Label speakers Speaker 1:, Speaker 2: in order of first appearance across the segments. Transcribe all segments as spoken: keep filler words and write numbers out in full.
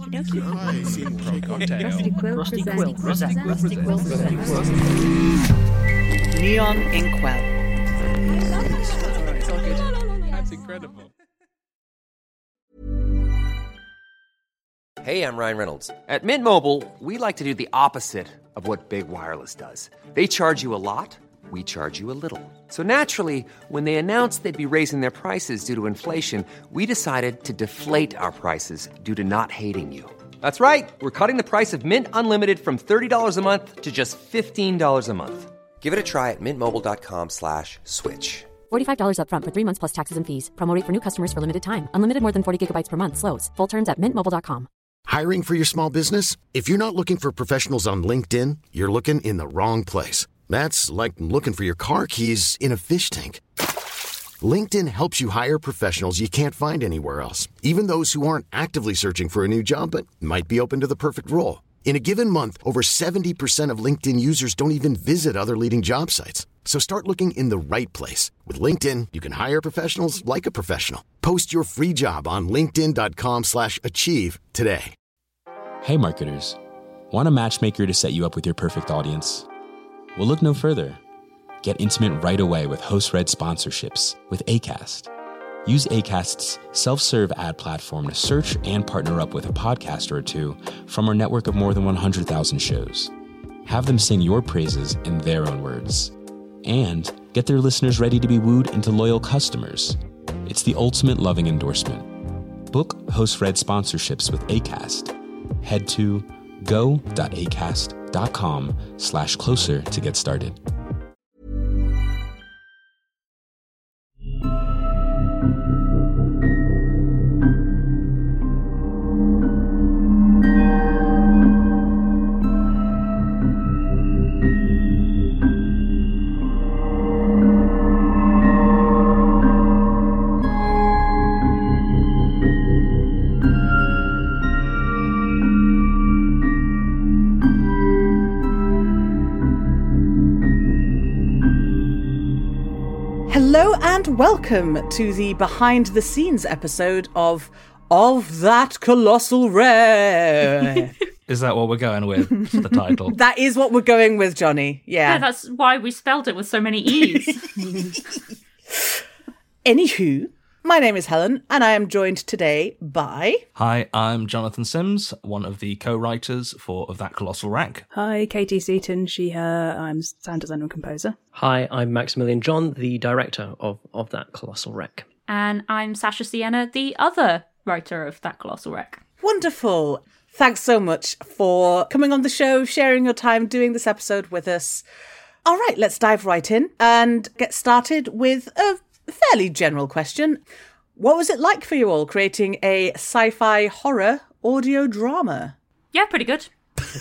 Speaker 1: Okie dokie.
Speaker 2: Rusty Quill
Speaker 3: Rusty
Speaker 2: presents.
Speaker 3: Quill presents.
Speaker 2: Rusty Quill presents.
Speaker 4: Neon Inkwell.
Speaker 5: It's all good. That's incredible.
Speaker 6: Hey, I'm Ryan Reynolds. At Mint Mobile, we like to do the opposite of what Big Wireless does. They charge you a lot, we charge you a little. So naturally, when they announced they'd be raising their prices due to inflation, we decided to deflate our prices due to not hating you. That's right. We're cutting the price of Mint Unlimited from thirty dollars a month to just fifteen dollars a month. Give it a try at mintmobile.com slash switch.
Speaker 7: forty-five dollars up front for three months plus taxes and fees. Promo rate for new customers for limited time. Unlimited more than forty gigabytes per month slows. Full terms at mint mobile dot com.
Speaker 8: Hiring for your small business? If you're not looking for professionals on LinkedIn, you're looking in the wrong place. That's like looking for your car keys in a fish tank. LinkedIn helps you hire professionals you can't find anywhere else, even those who aren't actively searching for a new job but might be open to the perfect role. In a given month, over seventy percent of LinkedIn users don't even visit other leading job sites. So start looking in the right place. With LinkedIn, you can hire professionals like a professional. Post your free job on linkedin.com slash achieve today.
Speaker 9: Hey marketers, want a matchmaker to set you up with your perfect audience? Well, look no further. Get intimate right away with host-read sponsorships with Acast. Use Acast's self-serve ad platform to search and partner up with a podcaster or two from our network of more than one hundred thousand shows. Have them sing your praises in their own words. And get their listeners ready to be wooed into loyal customers. It's the ultimate loving endorsement. Book host-read sponsorships with Acast. Head to go.acast.com slash closer to get started.
Speaker 4: Hello and welcome to the behind the scenes episode of Of That Colossal Wreck.
Speaker 3: Is that what we're going with for the title?
Speaker 4: That is what we're going with, Johnny. Yeah.
Speaker 1: Yeah, that's why we spelled it with so many E's.
Speaker 4: Anywho, my name is Helen and I am joined today by...
Speaker 3: Hi, I'm Jonathan Sims, one of the co-writers for Of That Colossal Wreck.
Speaker 2: Hi, Katie Seaton, she, her. I'm sound designer and composer.
Speaker 10: Hi, I'm Maximilian John, the director of, of That Colossal Wreck.
Speaker 1: And I'm Sasha Sienna, the other writer of That Colossal Wreck.
Speaker 4: Wonderful. Thanks so much for coming on the show, sharing your time, doing this episode with us. All right, let's dive right in and get started with a fairly general question. What was it like for you all creating a sci-fi horror audio drama?
Speaker 1: Yeah, pretty good.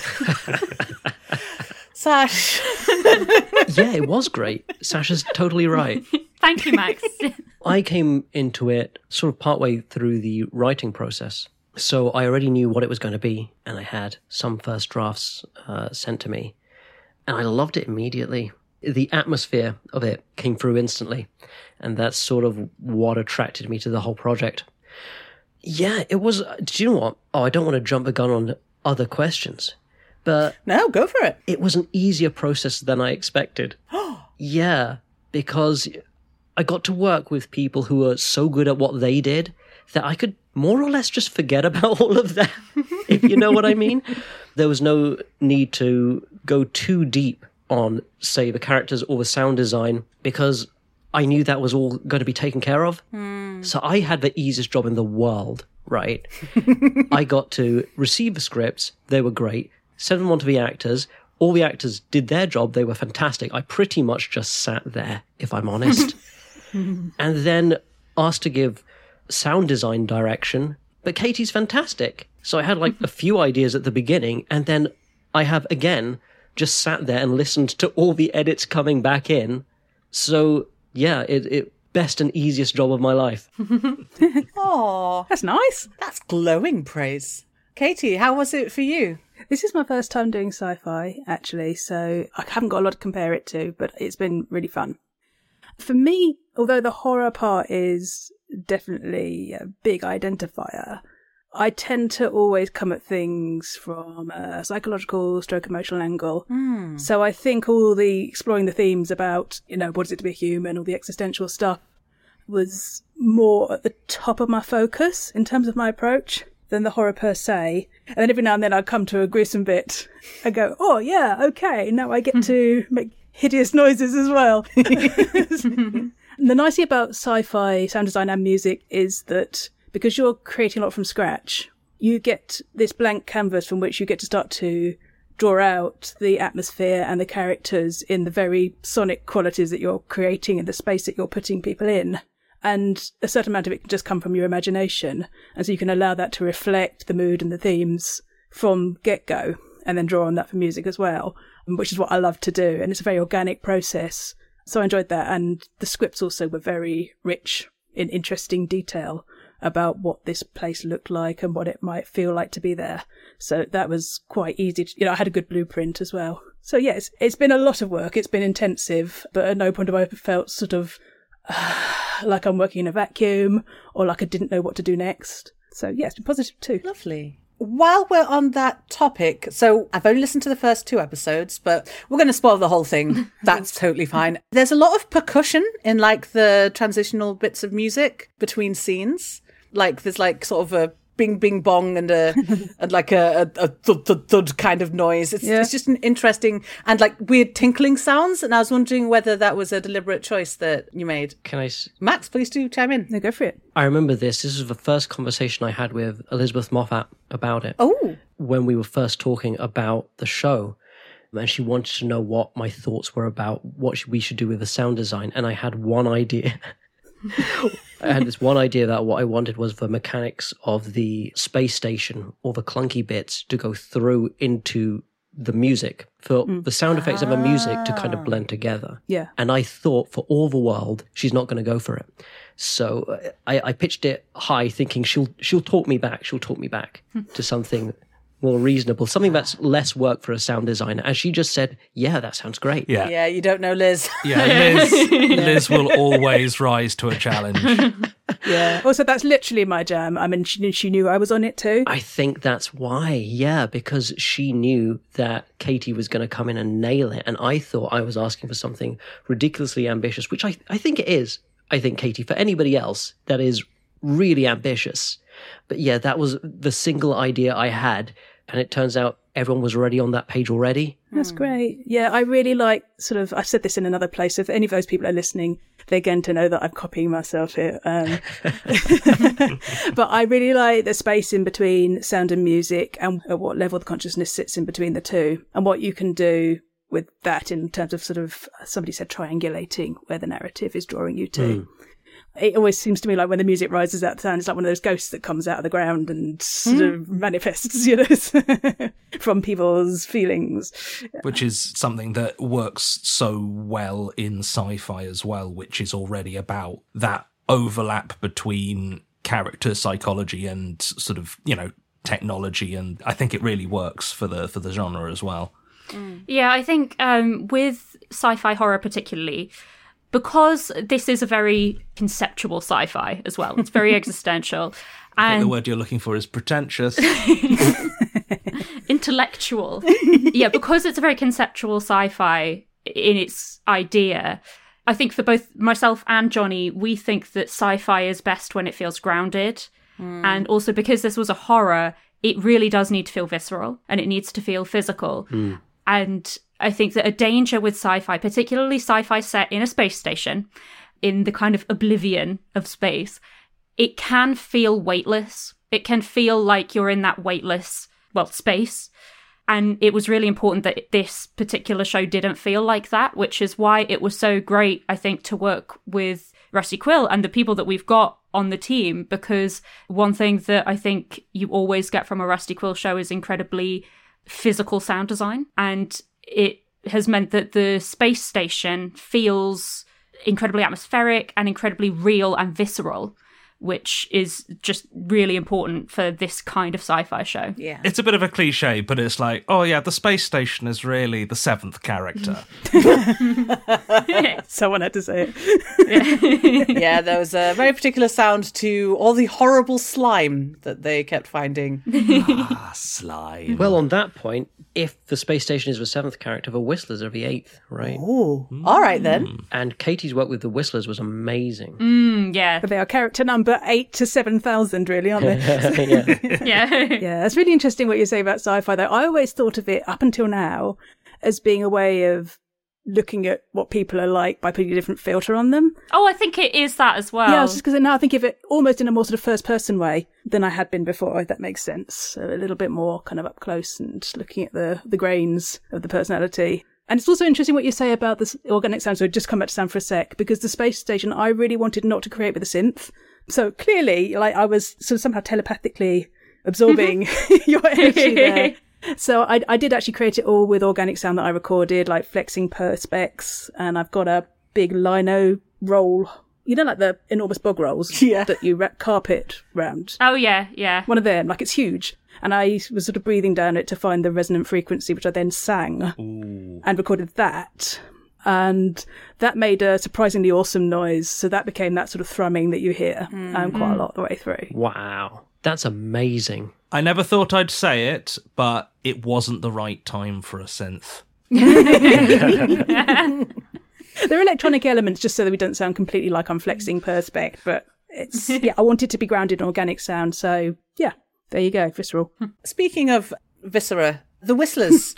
Speaker 4: Sash.
Speaker 10: Yeah, it was great. Sasha's totally right.
Speaker 1: Thank you, Max.
Speaker 10: I came into it sort of partway through the writing process. So I already knew what it was going to be, and I had some first drafts uh, sent to me. And I loved it immediately. The atmosphere of it came through instantly. And that's sort of what attracted me to the whole project. Yeah, it was... Do you know what? Oh, I don't want to jump the gun on other questions. But...
Speaker 4: No, go for it.
Speaker 10: It was an easier process than I expected. Yeah, because I got to work with people who are so good at what they did that I could more or less just forget about all of that, if you know what I mean. There was no need to go too deep on, say, the characters or the sound design, because I knew that was all going to be taken care of. Mm. So I had the easiest job in the world, right? I got to receive the scripts. They were great. Send them on to the actors. All the actors did their job. They were fantastic. I pretty much just sat there, if I'm honest. And then asked to give sound design direction. But Katie's fantastic. So I had like a few ideas at the beginning. And then I have, again, just sat there and listened to all the edits coming back in. So, yeah, it, it best and easiest job of my life.
Speaker 4: Aw,
Speaker 2: That's nice.
Speaker 4: that's glowing praise. Katie, how was it for you?
Speaker 2: This is my first time doing sci-fi, actually, so I haven't got a lot to compare it to, but it's been really fun. For me, although the horror part is definitely a big identifier, I tend to always come at things from a psychological stroke emotional angle.
Speaker 4: Mm.
Speaker 2: So I think all the exploring the themes about, you know, what is it to be a human, all the existential stuff was more at the top of my focus in terms of my approach than the horror per se. And then every now and then I'd come to a gruesome bit and go, oh yeah, okay, now I get to make hideous noises as well. And the nice thing about sci-fi sound design and music is that because you're creating a lot from scratch, you get this blank canvas from which you get to start to draw out the atmosphere and the characters in the very sonic qualities that you're creating in the space that you're putting people in. And a certain amount of it can just come from your imagination. And so you can allow that to reflect the mood and the themes from get-go and then draw on that for music as well, which is what I love to do. And it's a very organic process. So I enjoyed that. And the scripts also were very rich in interesting detail about what this place looked like and what it might feel like to be there. So that was quite easy to, you know, I had a good blueprint as well. So yes, it's, it's been a lot of work. It's been intensive, but at no point have I felt sort of uh, like I'm working in a vacuum or like I didn't know what to do next. So yeah, it's been positive too.
Speaker 4: Lovely. While we're on that topic, so I've only listened to the first two episodes, but we're going to spoil the whole thing. That's totally fine. There's a lot of percussion in like the transitional bits of music between scenes. Like there's like sort of a bing bing bong and a and like a, a, a thud thud thud kind of noise. It's,
Speaker 2: yeah.
Speaker 4: it's just an interesting and like weird tinkling sounds. And I was wondering whether that was a deliberate choice that you made.
Speaker 10: Can I? S-
Speaker 4: Max, please do chime in.
Speaker 2: No, go for it.
Speaker 10: I remember this. This is the first conversation I had with Elizabeth Moffat about it.
Speaker 4: Oh.
Speaker 10: When we were first talking about the show. And she wanted to know what my thoughts were about what we should do with the sound design. And I had one idea. I had this one idea that what I wanted was the mechanics of the space station or the clunky bits to go through into the music, for mm. the sound effects of the music to kind of blend together.
Speaker 2: Yeah.
Speaker 10: And I thought for all the world, she's not going to go for it. So I, I pitched it high thinking she'll she'll talk me back. She'll talk me back to something more reasonable, something that's less work for a sound designer. And she just said, yeah, that sounds great.
Speaker 3: Yeah,
Speaker 4: yeah you don't know Liz.
Speaker 3: Yeah, Liz, Liz will always rise to a challenge.
Speaker 2: Yeah. Also, that's literally my jam. I mean, she, she knew I was on it too.
Speaker 10: I think that's why, yeah, because she knew that Katie was going to come in and nail it. And I thought I was asking for something ridiculously ambitious, which I, I think it is. I think, Katie, for anybody else, that is really ambitious. But yeah, that was the single idea I had. And it turns out everyone was already on that page already.
Speaker 2: That's great. Yeah, I really like sort of, I've said this in another place. So if any of those people are listening, they're going to know that I'm copying myself here. Um, but I really like the space in between sound and music and at what level the consciousness sits in between the two and what you can do with that in terms of sort of, somebody said triangulating where the narrative is drawing you to. Mm. It always seems to me like when the music rises out the sound, it's like one of those ghosts that comes out of the ground and sort mm. of manifests, you know, from people's feelings.
Speaker 3: Which is something that works so well in sci-fi as well, which is already about that overlap between character psychology and sort of, you know, technology. And I think it really works for the for the genre as well.
Speaker 1: Mm. Yeah, I think um, with sci-fi horror particularly, because this is a very conceptual sci-fi as well. It's very existential.
Speaker 3: I
Speaker 1: And
Speaker 3: think the word you're looking for is pretentious.
Speaker 1: Intellectual. Yeah, because it's a very conceptual sci-fi in its idea, I think for both myself and Johnny, we think that sci-fi is best when it feels grounded. Mm. And also because this was a horror, it really does need to feel visceral and it needs to feel physical. Mm. And I think that a danger with sci-fi, particularly sci-fi set in a space station, in the kind of oblivion of space, it can feel weightless. It can feel like you're in that weightless, well, space. And it was really important that this particular show didn't feel like that, which is why it was so great, I think, to work with Rusty Quill and the people that we've got on the team, because one thing that I think you always get from a Rusty Quill show is incredibly physical sound design, and it has meant that the space station feels incredibly atmospheric and incredibly real and visceral, which is just really important for this kind of sci-fi show.
Speaker 4: Yeah.
Speaker 3: It's a bit of a cliche, but it's like, oh yeah, the space station is really the seventh character.
Speaker 2: Someone had to say it.
Speaker 4: Yeah. Yeah, there was a very particular sound to all the horrible slime that they kept finding.
Speaker 3: Ah, slime.
Speaker 10: Well, on that point, if the space station is the seventh character, the Whistlers are the eighth, right?
Speaker 4: Oh, all right then.
Speaker 10: And Katie's work with the Whistlers was amazing.
Speaker 1: Mm, yeah.
Speaker 2: But they are character number eight to seven thousand, really, aren't they?
Speaker 10: Yeah.
Speaker 1: Yeah.
Speaker 2: Yeah, it's really interesting what you say about sci-fi, though. I always thought of it, up until now, as being a way of looking at what people are like by putting a different filter on them.
Speaker 1: Oh, I think it is that as well.
Speaker 2: Yeah, just because now I think of it almost in a more sort of first-person way than I had been before, if that makes sense. So a little bit more kind of up close and looking at the, the grains of the personality. And it's also interesting what you say about this organic sound. So just come back to sound for a sec, because the space station I really wanted not to create with a synth. So clearly, like, I was sort of somehow telepathically absorbing your energy there. So I, I did actually create it all with organic sound that I recorded, like flexing perspex, and I've got a big lino roll, you know, like the enormous bog rolls
Speaker 4: Yeah.
Speaker 2: that you wrap carpet round.
Speaker 1: Oh, yeah, yeah.
Speaker 2: One of them, like it's huge. And I was sort of breathing down it to find the resonant frequency, which I then sang
Speaker 3: Ooh.
Speaker 2: and recorded that. And that made a surprisingly awesome noise. So that became that sort of thrumming that you hear um, quite a lot the way through.
Speaker 10: Wow. That's amazing.
Speaker 3: I never thought I'd say it, but it wasn't the right time for a synth.
Speaker 2: They're electronic elements, just so that we don't sound completely like I'm flexing perspex. But it's, yeah, I want it to be grounded in organic sound. So, yeah, there you go, visceral.
Speaker 4: Speaking of Viscera, the Whistlers.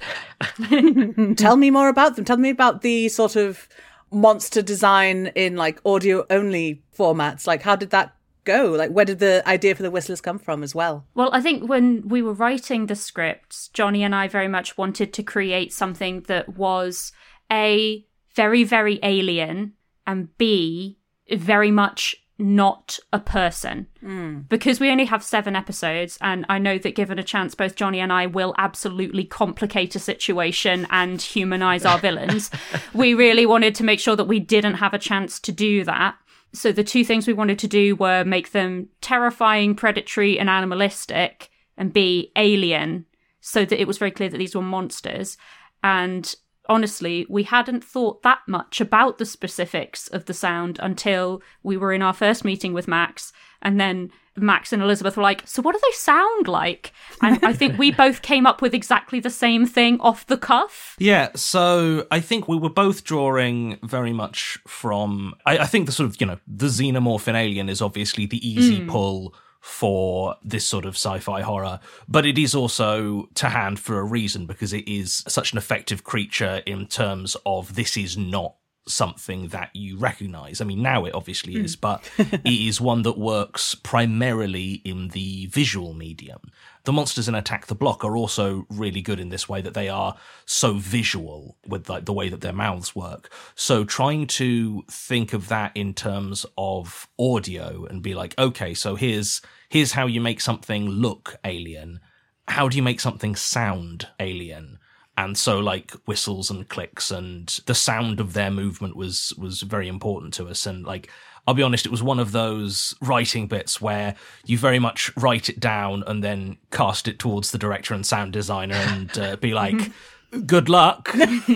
Speaker 4: Tell me more about them. Tell me about the sort of monster design in like audio only formats. Like, how did that go? Like, where did the idea for the Whistlers come from as well?
Speaker 1: Well, I think when we were writing the scripts, Johnny and I very much wanted to create something that was A, very, very alien, and B, very much not a person. Mm. Because we only have seven episodes, and I know that given a chance, both Johnny and I will absolutely complicate a situation and humanize our villains. We really wanted to make sure that we didn't have a chance to do that. So the two things we wanted to do were make them terrifying, predatory, and animalistic, and B, alien, so that it was very clear that these were monsters. And honestly, we hadn't thought that much about the specifics of the sound until we were in our first meeting with Max, and then Max and Elizabeth were like, so what do they sound like? And I think we both came up with exactly the same thing off the cuff.
Speaker 3: Yeah, so I think we were both drawing very much from, I, I think the sort of, you know, the xenomorph in Alien is obviously the easy mm. pull for this sort of sci-fi horror, but it is also to hand for a reason, because it is such an effective creature in terms of this is not something that you recognize. I mean, now it obviously mm. is, but it is one that works primarily in the visual medium. The monsters in Attack the Block are also really good in this way, that they are so visual with like the way that their mouths work. So trying to think of that in terms of audio and be like, okay, so here's here's how you make something look alien. How do you make something sound alien? And so, like, whistles and clicks and the sound of their movement was was very important to us. And, like, I'll be honest, it was one of those writing bits where you very much write it down and then cast it towards the director and sound designer and uh, be like, good luck.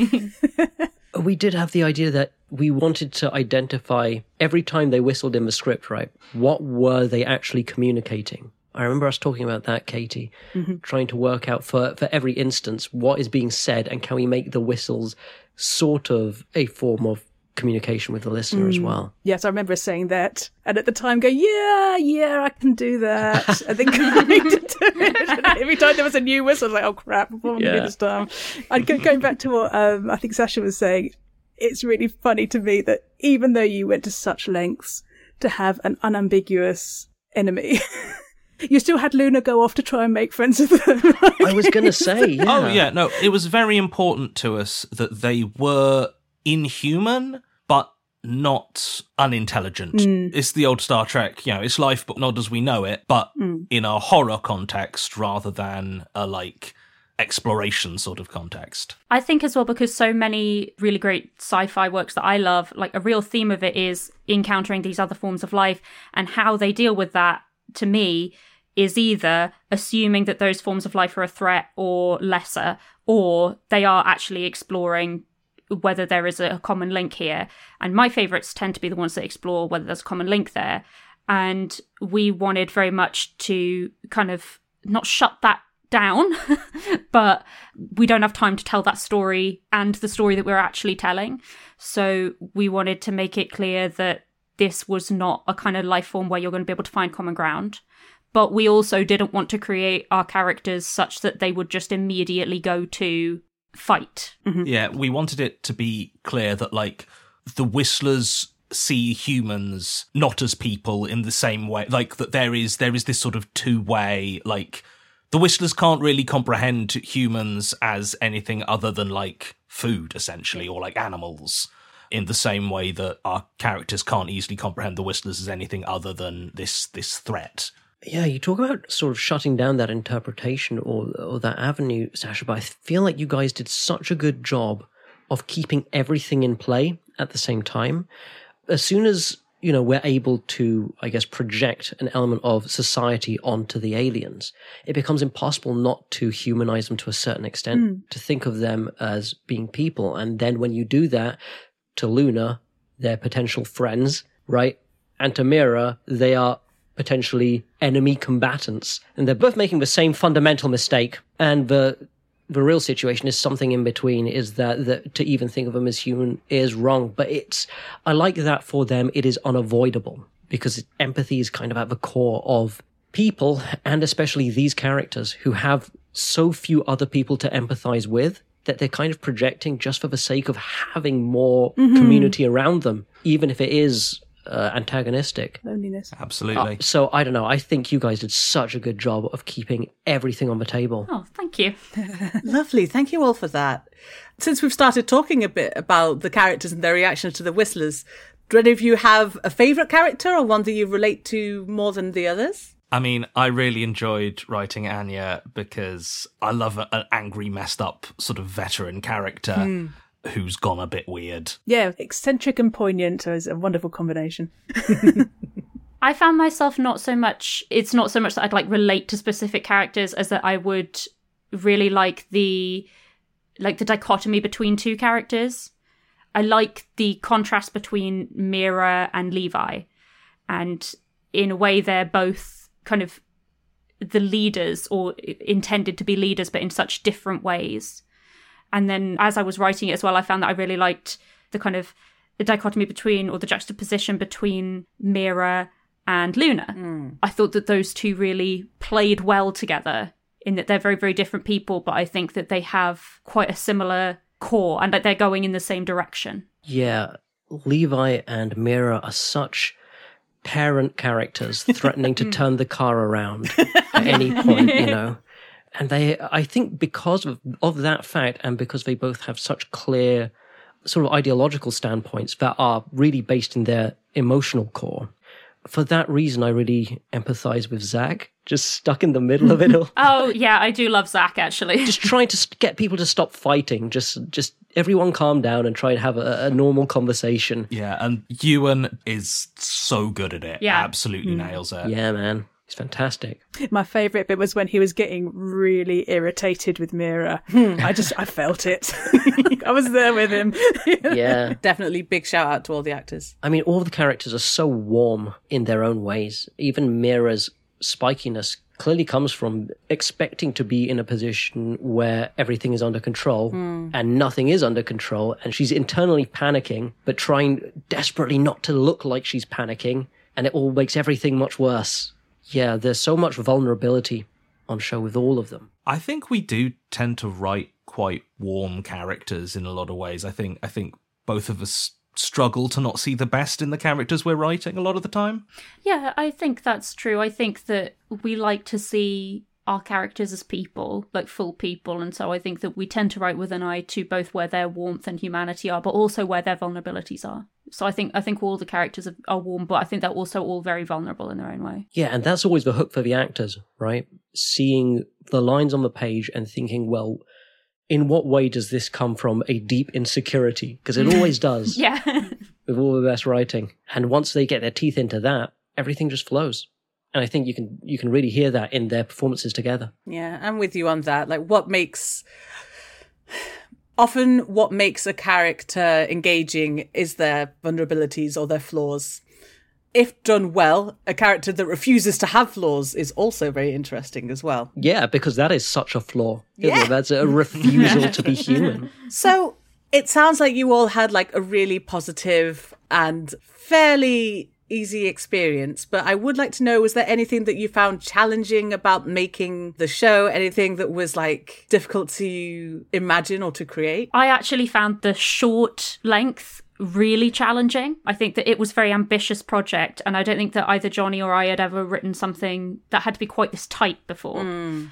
Speaker 10: We did have the idea that we wanted to identify every time they whistled in the script, right? What were they actually communicating? I remember us talking about that, Katie, mm-hmm. trying to work out for, for every instance what is being said and can we make the whistles sort of a form of communication with the listener mm. as well.
Speaker 2: Yes, I remember saying that. And at the time going, yeah, yeah, I can do that. And then coming to do it. And every time there was a new whistle, I was like, oh crap, what am I going to do this time? And go, going back to what um, I think Sasha was saying, it's really funny to me that even though you went to such lengths to have an unambiguous enemy, you still had Luna go off to try and make friends with them.
Speaker 10: I was going to say, yeah.
Speaker 3: Oh, yeah, no, it was very important to us that they were inhuman, but not unintelligent. Mm. It's the old Star Trek, you know, it's life but not as we know it, but mm. in a horror context rather than a, like, exploration sort of context.
Speaker 1: I think as well, because so many really great sci-fi works that I love, like a real theme of it is encountering these other forms of life, and how they deal with that, to me, is either assuming that those forms of life are a threat or lesser, or they are actually exploring whether there is a common link here. And my favourites tend to be the ones that explore whether there's a common link there. And we wanted very much to kind of not shut that down, but we don't have time to tell that story and the story that we're actually telling. So we wanted to make it clear that this was not a kind of life form where you're going to be able to find common ground. But we also didn't want to create our characters such that they would just immediately go to fight.
Speaker 3: Mm-hmm. Yeah, we wanted it to be clear that, like, the Whistlers see humans not as people in the same way. Like, that there is there is this sort of two-way, like, the Whistlers can't really comprehend humans as anything other than, like, food, essentially, or like animals, in the same way that our characters can't easily comprehend the Whistlers as anything other than this this threat.
Speaker 10: Yeah, you talk about sort of shutting down that interpretation or or that avenue, Sasha, but I feel like you guys did such a good job of keeping everything in play at the same time. As soon as, you know, we're able to, I guess, project an element of society onto the aliens, it becomes impossible not to humanize them to a certain extent, mm. to think of them as being people. And then when you do that, to Luna, they're potential friends, right? And to Mira, they are potentially enemy combatants. And they're both making the same fundamental mistake. And the the real situation is something in between, is that, that to even think of them as human is wrong. But it's, I like that for them, it is unavoidable, because empathy is kind of at the core of people, and especially these characters who have so few other people to empathize with, that they're kind of projecting just for the sake of having more mm-hmm. community around them, even if it is uh, antagonistic.
Speaker 2: Loneliness.
Speaker 3: Absolutely.
Speaker 10: Uh, so, I don't know, I think you guys did such a good job of keeping everything on the table.
Speaker 1: Oh, thank you.
Speaker 4: Lovely. Thank you all for that. Since we've started talking a bit about the characters and their reactions to the Whistlers, do any of you have a favourite character or one that you relate to more than the others?
Speaker 3: I mean, I really enjoyed writing Anya because I love a, an angry, messed up sort of veteran character mm. who's gone a bit weird.
Speaker 2: Yeah, eccentric and poignant is a wonderful combination.
Speaker 1: I found myself not so much, it's not so much that I'd like relate to specific characters as that I would really like the, like the dichotomy between two characters. I like the contrast between Mira and Levi. And in a way, they're both kind of the leaders, or intended to be leaders, but in such different ways. And then as I was writing it as well, I found that I really liked the kind of the dichotomy between, or the juxtaposition between Mira and Luna. Mm. I thought that those two really played well together, in that they're very, very different people, but I think that they have quite a similar core, and that they're going in the same direction.
Speaker 10: Yeah, Levi and Mira are such parent characters threatening to turn the car around at any point, you know. And they, I think because of, of that fact, and because they both have such clear sort of ideological standpoints that are really based in their emotional core, for that reason, I really empathize with Zach, just stuck in the middle of it all.
Speaker 1: Oh, yeah, I do love Zach, actually.
Speaker 10: Just trying to get people to stop fighting. Just just everyone calm down and try and have a, a normal conversation.
Speaker 3: Yeah, and Ewan is so good at it.
Speaker 1: Yeah.
Speaker 3: Absolutely mm. nails it.
Speaker 10: Yeah, man. He's fantastic.
Speaker 2: My favourite bit was when he was getting really irritated with Mira. I just, I felt it. I was there with him.
Speaker 10: Yeah.
Speaker 4: Definitely big shout out to all the actors.
Speaker 10: I mean, all the characters are so warm in their own ways. Even Mira's spikiness clearly comes from expecting to be in a position where everything is under control mm. and nothing is under control. And she's internally panicking, but trying desperately not to look like she's panicking. And it all makes everything much worse. Yeah, there's so much vulnerability on show with all of them.
Speaker 3: I think we do tend to write quite warm characters in a lot of ways. I think I think both of us struggle to not see the best in the characters we're writing a lot of the time.
Speaker 1: Yeah, I think that's true. I think that we like to see our characters as people, like full people, and so I think that we tend to write with an eye to both where their warmth and humanity are, but also where their vulnerabilities are. So I think I think all the characters are, are warm, but I think they're also all very vulnerable in their own way.
Speaker 10: Yeah, and that's always the hook for the actors, right? Seeing the lines on the page and thinking, well, in what way does this come from a deep insecurity? Because it always does.
Speaker 1: Yeah.
Speaker 10: With all the best writing. And once they get their teeth into that, everything just flows. And I think you can you can really hear that in their performances together.
Speaker 4: Yeah, I'm with you on that. Like, what makes... Often what makes a character engaging is their vulnerabilities or their flaws. If done well, a character that refuses to have flaws is also very interesting as well.
Speaker 10: Yeah, because that is such a flaw. Isn't
Speaker 4: Yeah.
Speaker 10: it? That's a refusal to be human.
Speaker 4: So it sounds like you all had like a really positive and fairly easy experience, but I would like to know, was there anything that you found challenging about making the show? Anything that was like difficult to imagine or to create?
Speaker 1: I actually found the short length really challenging. I think that it was a very ambitious project, and I don't think that either Johnny or I had ever written something that had to be quite this tight before. Mm.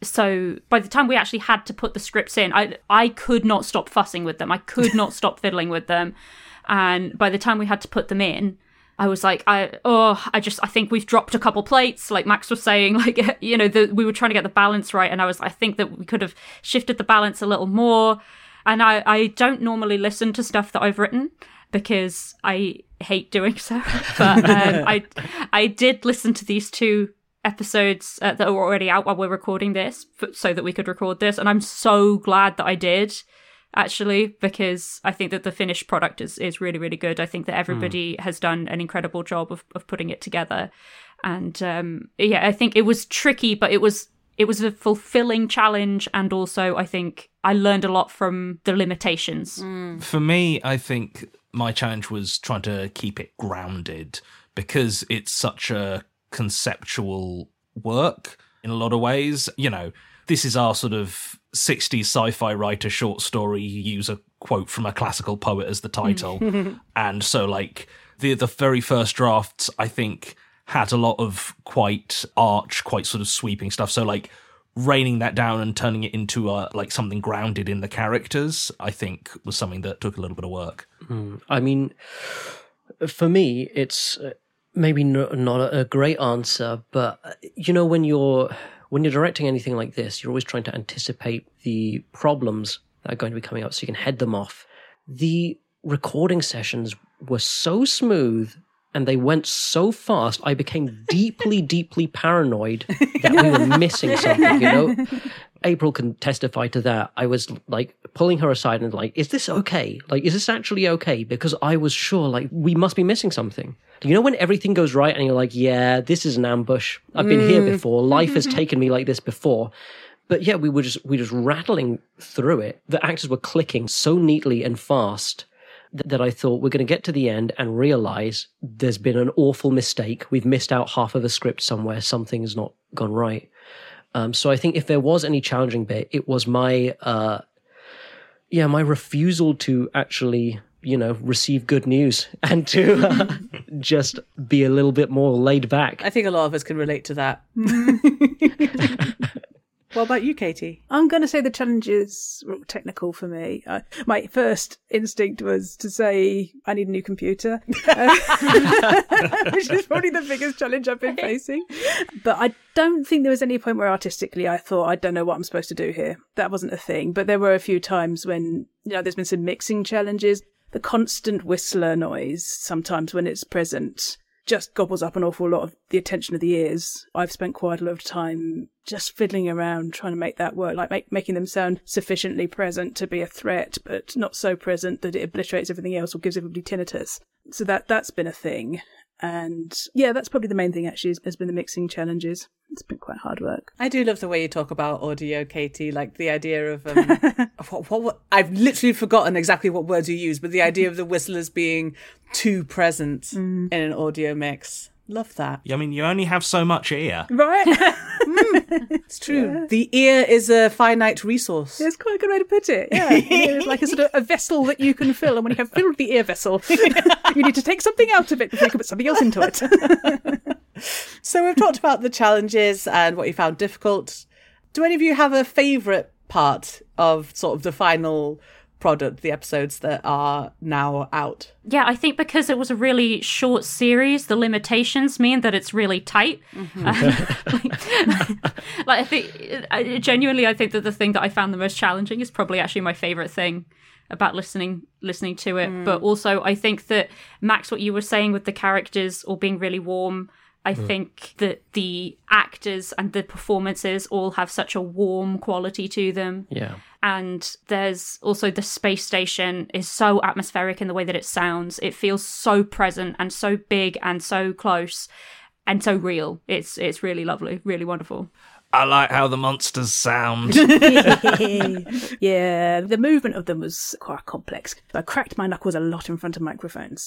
Speaker 1: So by the time we actually had to put the scripts in, I I could not stop fussing with them. I could not stop fiddling with them. And by the time we had to put them in, I was like, I oh, I just, I think we've dropped a couple plates, like Max was saying, like, you know, the, we were trying to get the balance right. And I was, I think that we could have shifted the balance a little more. And I, I don't normally listen to stuff that I've written because I hate doing so. But um, I I did listen to these two episodes uh, that are already out while we're recording this f- so that we could record this. And I'm so glad that I did, actually, because I think that the finished product is, is really, really good. I think that everybody mm. has done an incredible job of, of putting it together. And um, yeah, I think it was tricky, but it was it was a fulfilling challenge. And also, I think I learned a lot from the limitations.
Speaker 3: Mm. For me, I think my challenge was trying to keep it grounded because it's such a conceptual work in a lot of ways. You know, this is our sort of sixties sci-fi writer short story. You use a quote from a classical poet as the title. And so, like, the the very first drafts, I think, had a lot of quite arch, quite sort of sweeping stuff. So, like, reining that down and turning it into, uh, like, something grounded in the characters, I think, was something that took a little bit of work.
Speaker 10: Mm. I mean, for me, it's maybe not, not a great answer, but, you know, when you're... When you're directing anything like this, you're always trying to anticipate the problems that are going to be coming up so you can head them off. The recording sessions were so smooth and they went so fast, I became deeply, deeply paranoid that we were missing something, you know? April can testify to that. I was like pulling her aside and like, is this okay? Like, is this actually okay? Because I was sure like we must be missing something. You know, when everything goes right and you're like, yeah, this is an ambush. I've been mm. here before. Life has taken me like this before. But yeah, we were just, we were just rattling through it. The actors were clicking so neatly and fast that, that I thought we're going to get to the end and realize there's been an awful mistake. We've missed out half of a script somewhere. Something's not gone right. Um, so I think if there was any challenging bit, it was my, uh, yeah, my refusal to actually, you know, receive good news and to uh, just be a little bit more laid back.
Speaker 4: I think a lot of us can relate to that. What about you, Katie?
Speaker 2: I'm going to say the challenges were technical for me. Uh, my first instinct was to say, I need a new computer, uh, which is probably the biggest challenge I've been facing. But I don't think there was any point where artistically I thought, I don't know what I'm supposed to do here. That wasn't a thing. But there were a few times when, you know, there's been some mixing challenges. The constant whistler noise, sometimes when it's present, just gobbles up an awful lot of the attention of the ears. I've spent quite a lot of time just fiddling around trying to make that work, like make, making them sound sufficiently present to be a threat, but not so present that it obliterates everything else or gives everybody tinnitus. So that, that's been a thing. And yeah, that's probably the main thing actually, has been the mixing challenges. It's been quite hard work.
Speaker 4: I do love the way you talk about audio, Katie, like the idea of, um, what, what, what, I've literally forgotten exactly what words you use, but the idea of the whistlers being too present mm. in an audio mix. Love that.
Speaker 3: I mean, you only have so much ear.
Speaker 2: Right?
Speaker 4: mm, it's true. Yeah. The ear is a finite resource.
Speaker 2: It's quite a good way to put it. Yeah, it's like a sort of a vessel that you can fill, and when you have filled the ear vessel, you need to take something out of it before you can put something else into it.
Speaker 4: So we've talked about the challenges and what you found difficult. Do any of you have a favourite part of sort of the final product, the episodes that are now out?
Speaker 1: Yeah, I think because it was a really short series, the limitations mean that it's really tight. Mm-hmm. Um, like, like I think, I, genuinely, I think that the thing that I found the most challenging is probably actually my favourite thing about listening listening to it. Mm. But also, I think that, Max, what you were saying with the characters all being really warm, I mm. think that the actors and the performances all have such a warm quality to them.
Speaker 10: Yeah.
Speaker 1: And there's also the space station is so atmospheric in the way that it sounds. It feels so present and so big and so close and so real. It's it's really lovely, really wonderful.
Speaker 3: I like how the monsters sound.
Speaker 2: Yeah, the movement of them was quite complex. I cracked my knuckles a lot in front of microphones.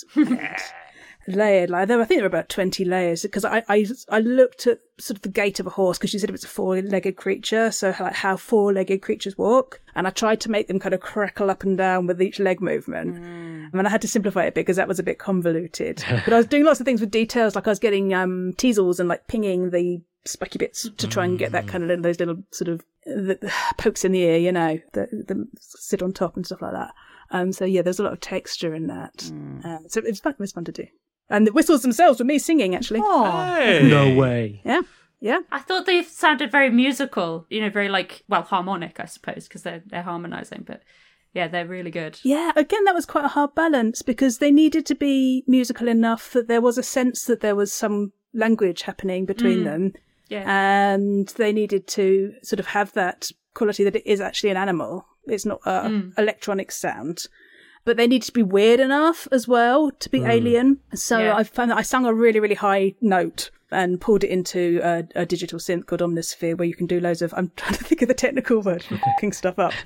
Speaker 2: Layered, like there, I think there were about twenty layers because I, I, I looked at sort of the gait of a horse because you said it was a four-legged creature, so like how four-legged creatures walk, and I tried to make them kind of crackle up and down with each leg movement. Mm. I mean, I had to simplify it a bit because that was a bit convoluted. But I was doing lots of things with details, like I was getting um teasels and like pinging the spiky bits to try and get that kind of little, those little sort of the, the pokes in the ear, you know, that, that sit on top and stuff like that. Um, so yeah, there's a lot of texture in that. Mm. Uh, so it was fun. It was fun to do. And the whistles themselves were me singing, actually.
Speaker 10: Oh, hey. No way.
Speaker 2: Yeah, yeah.
Speaker 1: I thought they sounded very musical, you know, very like, well, harmonic, I suppose, because they're, they're harmonising. But yeah, they're really good.
Speaker 2: Yeah, again, that was quite a hard balance because they needed to be musical enough that there was a sense that there was some language happening between mm. them.
Speaker 1: Yeah.
Speaker 2: And they needed to sort of have that quality that it is actually an animal. It's not a mm. electronic sound. But they needed to be weird enough as well to be mm. alien. So yeah. I found that I sang a really, really high note and pulled it into a, a digital synth called Omnisphere, where you can do loads of, I'm trying to think of the technical word for fucking stuff up.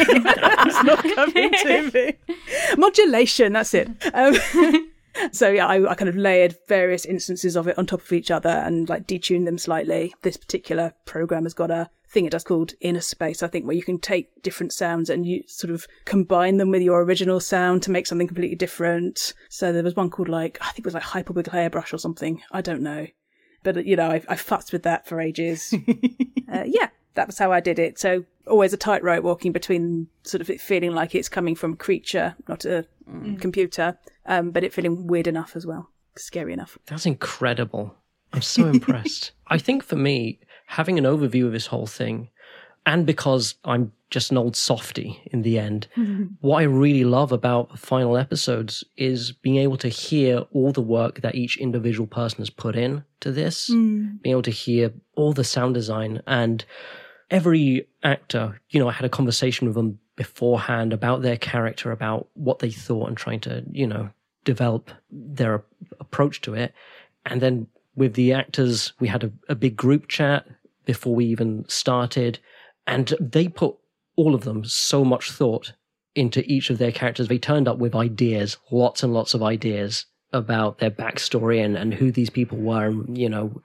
Speaker 2: It's not coming to me. Modulation, that's it. Um, so yeah, I, I kind of layered various instances of it on top of each other and like detuned them slightly. This particular program has got a thing it does called Inner Space, I think, where you can take different sounds and you sort of combine them with your original sound to make something completely different. So there was one called like, I think it was like Hyperbolic Hairbrush or something. I don't know. But, you know, I, I futzed with that for ages. uh, yeah, that was how I did it. So always a tightrope walking between sort of it feeling like it's coming from a creature, not a mm. computer, um, but it feeling weird enough as well, scary enough.
Speaker 10: That's incredible. I'm so impressed. I think for me, having an overview of this whole thing, and because I'm just an old softie in the end, mm-hmm. what I really love about the final episodes is being able to hear all the work that each individual person has put in to this, mm. being able to hear all the sound design, and every actor, you know, I had a conversation with them beforehand about their character, about what they thought, and trying to, you know, develop their approach to it. And then with the actors, we had a, a big group chat before we even started, and they put all of them so much thought into each of their characters. They turned up with ideas, lots and lots of ideas about their backstory and, and who these people were, and, you know,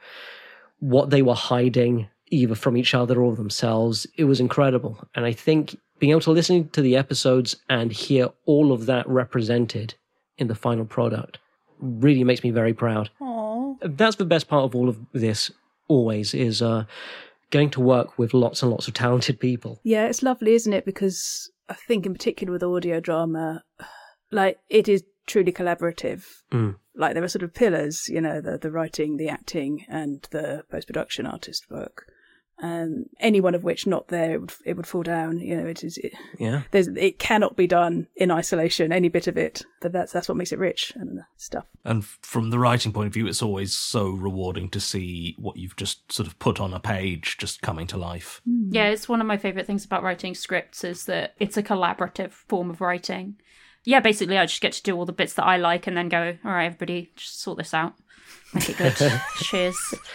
Speaker 10: what they were hiding either from each other or themselves. It was incredible. And I think being able to listen to the episodes and hear all of that represented in the final product really makes me very proud.
Speaker 4: Aww.
Speaker 10: That's the best part of all of this, always, is uh, getting to work with lots and lots of talented people.
Speaker 2: Yeah, it's lovely, isn't it? Because I think in particular with audio drama, like, it is truly collaborative. Mm. Like, there are sort of pillars, you know, the, the writing, the acting, and the post-production artist work. Um, any one of which not there, it would, it would fall down. You know, it is. It,
Speaker 10: yeah.
Speaker 2: There's. It cannot be done in isolation. Any bit of it. But that's that's what makes it rich and stuff.
Speaker 3: And from the writing point of view, it's always so rewarding to see what you've just sort of put on a page just coming to life.
Speaker 1: Yeah, it's one of my favourite things about writing scripts is that it's a collaborative form of writing. Yeah, basically, I just get to do all the bits that I like and then go, all right, everybody, just sort this out. Make it good. Cheers.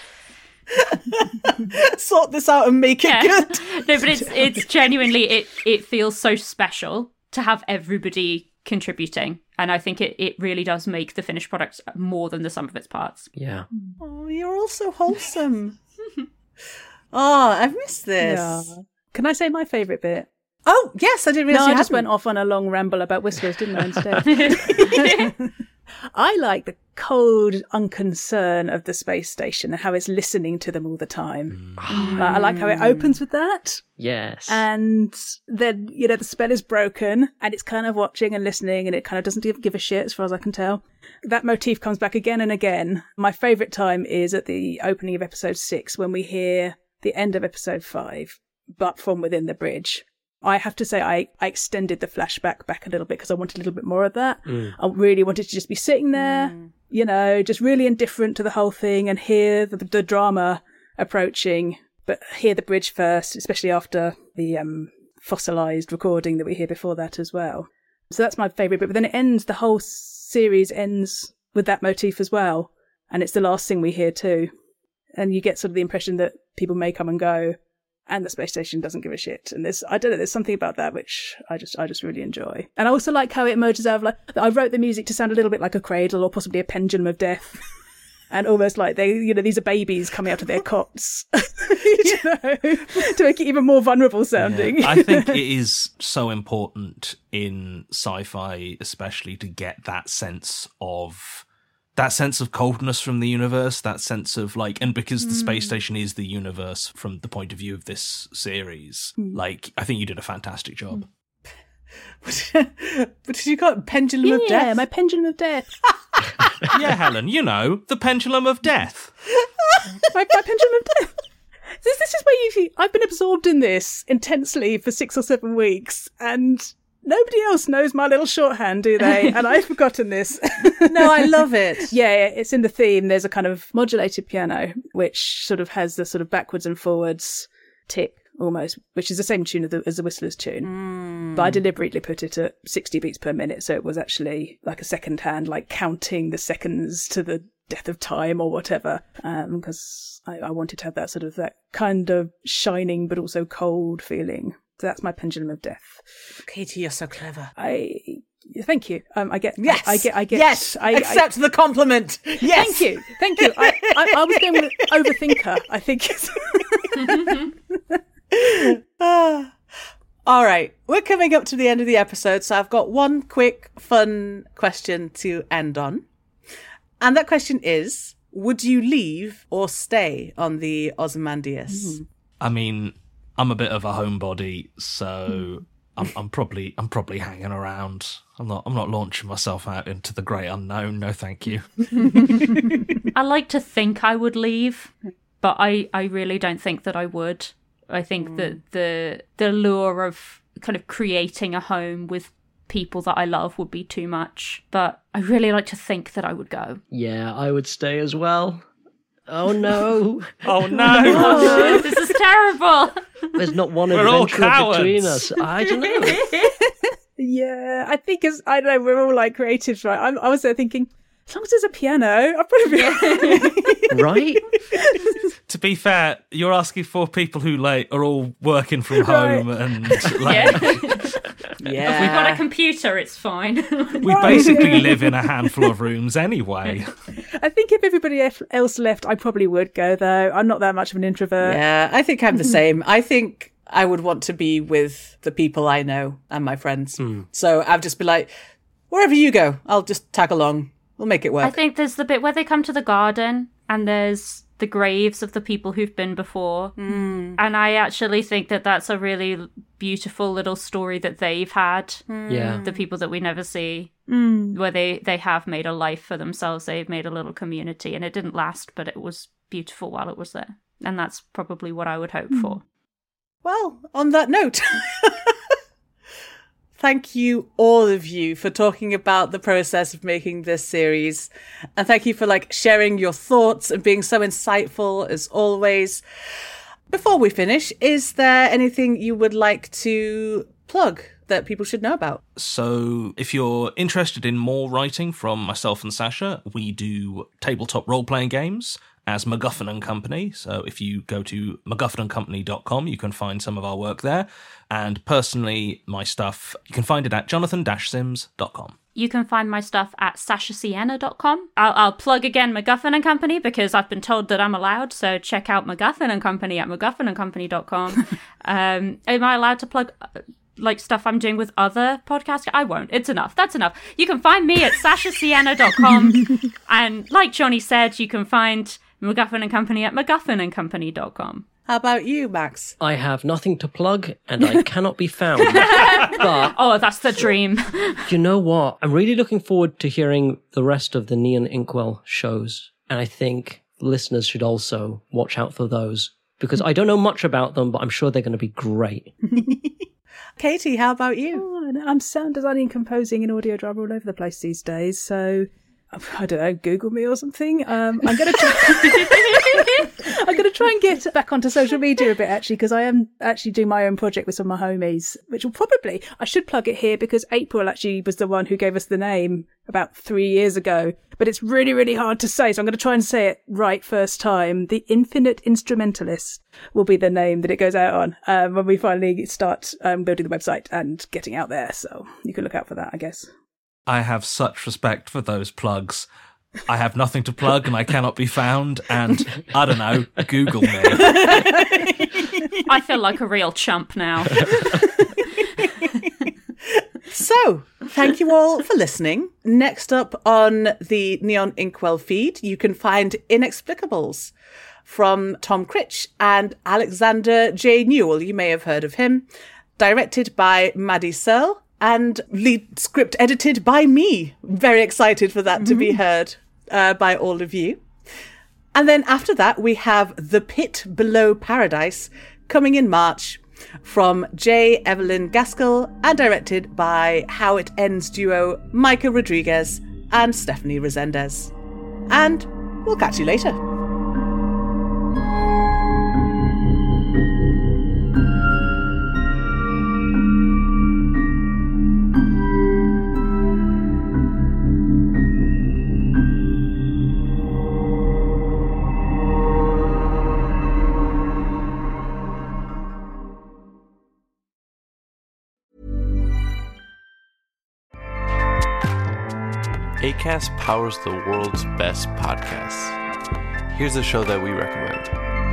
Speaker 4: Sort this out and make it
Speaker 1: yeah.
Speaker 4: good.
Speaker 1: No, but it's it's genuinely it it feels so special to have everybody contributing, and I think it it really does make the finished product more than the sum of its parts.
Speaker 10: Yeah.
Speaker 4: Oh, you're all so wholesome. Oh, I've missed this.
Speaker 2: Yeah. Can I say my favourite bit?
Speaker 4: Oh, yes, I didn't realise
Speaker 2: no,
Speaker 4: you
Speaker 2: I just
Speaker 4: hadn't.
Speaker 2: went off on a long ramble about whistlers, didn't I, instead? I like the cold unconcern of the space station and how it's listening to them all the time. Mm. Uh, I like how it opens with that.
Speaker 10: Yes.
Speaker 2: And then, you know, the spell is broken and it's kind of watching and listening and it kind of doesn't give, give a shit as far as I can tell. That motif comes back again and again. My favourite time is at the opening of episode six when we hear the end of episode five, but from within the bridge. I have to say I, I extended the flashback back a little bit because I wanted a little bit more of that. Mm. I really wanted to just be sitting there, mm. you know, just really indifferent to the whole thing and hear the, the drama approaching, but hear the bridge first, especially after the um, fossilised recording that we hear before that as well. So that's my favourite bit. But then it ends, the whole series ends with that motif as well. And it's the last thing we hear too. And you get sort of the impression that people may come and go, and the space station doesn't give a shit. And there's, I don't know, there's something about that which I just, I just really enjoy. And I also like how it emerges out of like, I wrote the music to sound a little bit like a cradle or possibly a pendulum of death. And almost like they, you know, these are babies coming out of their cots, you know, to make it even more vulnerable sounding.
Speaker 3: Yeah. I think it is so important in sci-fi, especially to get that sense of, that sense of coldness from the universe, that sense of like, and because the space station is the universe from the point of view of this series, mm. like, I think you did a fantastic job.
Speaker 4: But did you call it Pendulum
Speaker 2: yeah,
Speaker 4: of Death?
Speaker 2: Yeah, my Pendulum of Death.
Speaker 3: Yeah, Helen, you know, the Pendulum of Death.
Speaker 2: my, my Pendulum of Death. This, this is where you I've been absorbed in this intensely for six or seven weeks, and nobody else knows my little shorthand, do they? And I've forgotten this.
Speaker 4: No, I love it.
Speaker 2: Yeah, it's in the theme. There's a kind of modulated piano, which sort of has the sort of backwards and forwards tick almost, which is the same tune as the, as the Whistler's tune. Mm. But I deliberately put it at sixty beats per minute, so it was actually like a second hand, like counting the seconds to the death of time or whatever, because um, I, I wanted to have that sort of, that kind of shining but also cold feeling. So that's my Pendulum of Death.
Speaker 4: Katie, you're so clever.
Speaker 2: I thank you. Um, I get
Speaker 4: yes.
Speaker 2: I, I get I get
Speaker 4: yes.
Speaker 2: I
Speaker 4: accept
Speaker 2: I,
Speaker 4: the compliment. Yes.
Speaker 2: Thank you. Thank you. I, I, I was going with overthinker. I think.
Speaker 4: ah. All right, we're coming up to the end of the episode, so I've got one quick, fun question to end on, and that question is: would you leave or stay on the Ozymandias?
Speaker 3: Mm. I mean, I'm a bit of a homebody, so I'm, I'm probably I'm probably hanging around. I'm not I'm not launching myself out into the great unknown. No, thank you.
Speaker 1: I like to think I would leave, but I, I really don't think that I would. I think mm. that the the lure of kind of creating a home with people that I love would be too much. But I really like to think that I would go.
Speaker 10: Yeah, I would stay as well. Oh no!
Speaker 3: Oh no!
Speaker 1: This is terrible.
Speaker 10: There's not one
Speaker 3: we're
Speaker 10: adventure between us. I don't know.
Speaker 2: Yeah, I think as I don't know, we're all like creatives, right? I'm, I was there thinking, as long as there's a piano, I'll probably be
Speaker 10: right.
Speaker 3: To be fair, you're asking for people who like are all working from home right. and like.
Speaker 1: Yeah.
Speaker 4: Yeah.
Speaker 1: If we've got a computer, it's fine.
Speaker 3: We basically live in a handful of rooms anyway.
Speaker 2: I think if everybody else left, I probably would go, though. I'm not that much of an introvert.
Speaker 4: Yeah, I think I'm the same. I think I would want to be with the people I know and my friends. Mm. So I'd just be like, wherever you go, I'll just tag along. We'll make it work.
Speaker 1: I think there's the bit where they come to the garden and there's the graves of the people who've been before.
Speaker 4: Mm.
Speaker 1: And I actually think that that's a really beautiful little story that they've had.
Speaker 10: Mm. Yeah.
Speaker 1: The people that we never see,
Speaker 2: mm.
Speaker 1: where they, they have made a life for themselves. They've made a little community, and it didn't last, but it was beautiful while it was there. And that's probably what I would hope mm. for.
Speaker 4: Well, on that note... Thank you, all of you, for talking about the process of making this series. And thank you for like sharing your thoughts and being so insightful as always. Before we finish, is there anything you would like to plug that people should know about?
Speaker 3: So if you're interested in more writing from myself and Sasha, we do tabletop role-playing games as MacGuffin and Company. So if you go to macguffin and company dot com, you can find some of our work there. And personally, my stuff, you can find it at jonathan dash sims dot com.
Speaker 1: You can find my stuff at sasha sienna dot com. I'll, I'll plug again MacGuffin and Company because I've been told that I'm allowed. So check out MacGuffin and Company at macguffin and company dot com. um, am I allowed to plug like stuff I'm doing with other podcasts, I won't. It's enough. That's enough. You can find me at sasha sienna dot com. And like Johnny said, you can find MacGuffin and Company at macguffin and company dot com.
Speaker 4: How about you, Max?
Speaker 10: I have nothing to plug and I cannot be found. But
Speaker 1: oh, that's the dream.
Speaker 10: You know what? I'm really looking forward to hearing the rest of the Neon Inkwell shows. And I think listeners should also watch out for those, because I don't know much about them, but I'm sure they're going to be great.
Speaker 4: Katie, how about you?
Speaker 2: Oh, I'm sound designing and composing and audio drama all over the place these days, so I don't know, Google me or something. Um, I'm going to try. I'm going to try and get back onto social media a bit, actually, because I am actually doing my own project with some of my homies, which will probably, I should plug it here because April actually was the one who gave us the name about three years ago, but it's really, really hard to say, so I'm going to try and say it right first time. The Infinite Instrumentalist will be the name that it goes out on um, when we finally start um, building the website and getting out there, so you can look out for that, I guess.
Speaker 3: I have such respect for those plugs. I have nothing to plug and I cannot be found, and I don't know, Google me.
Speaker 1: I feel like a real chump now.
Speaker 4: So, thank you all for listening. Next up on the Neon Inkwell feed, you can find Inexplicables from Tom Critch and Alexander J. Newell. You may have heard of him. Directed by Maddie Searle and lead script edited by me. Very excited for that mm-hmm. to be heard uh, by all of you. And then after that, we have The Pit Below Paradise coming in March from J. Evelyn Gaskell and directed by How It Ends duo Micah Rodriguez and Stephanie Resendez. And we'll catch you later.
Speaker 5: Acast powers the world's best podcasts. Here's a show that we recommend.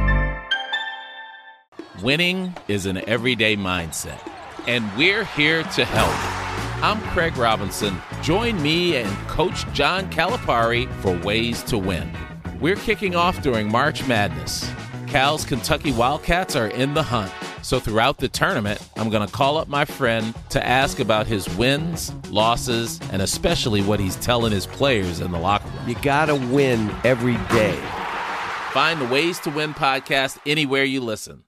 Speaker 11: Winning is an everyday mindset, and we're here to help. I'm Craig Robinson. Join me and Coach John Calipari for Ways to Win. We're kicking off during March Madness. Cal's Kentucky Wildcats are in the hunt. So throughout the tournament, I'm going to call up my friend to ask about his wins, losses, and especially what he's telling his players in the locker room.
Speaker 12: You got to win every day.
Speaker 11: Find the Ways to Win podcast anywhere you listen.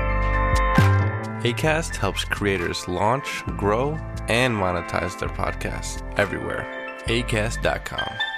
Speaker 5: Acast helps creators launch, grow, and monetize their podcasts everywhere. acast dot com.